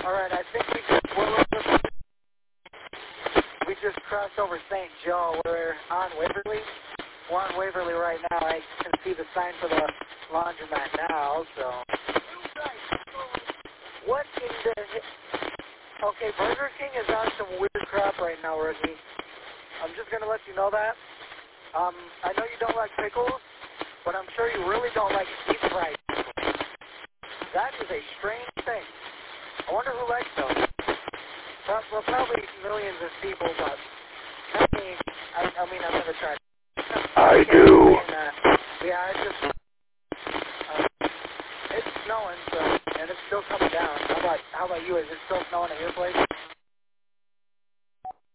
All right, I think we just crossed over St. Joe. We're on Waverly. We're on Waverly right now. I can see the sign for the laundromat now, so. What in the... Okay, Burger King is on some weird crap right now, Ricky. I'm just going to let you know that. I know you don't like pickles, but I'm sure you really don't like deep fried. That is a strange thing. I wonder who likes those. Well, probably millions of people, but not me. I mean, I've never tried. I do. Yeah, it's snowing, so, and it's still coming down. How about you? Is it still snowing at your place?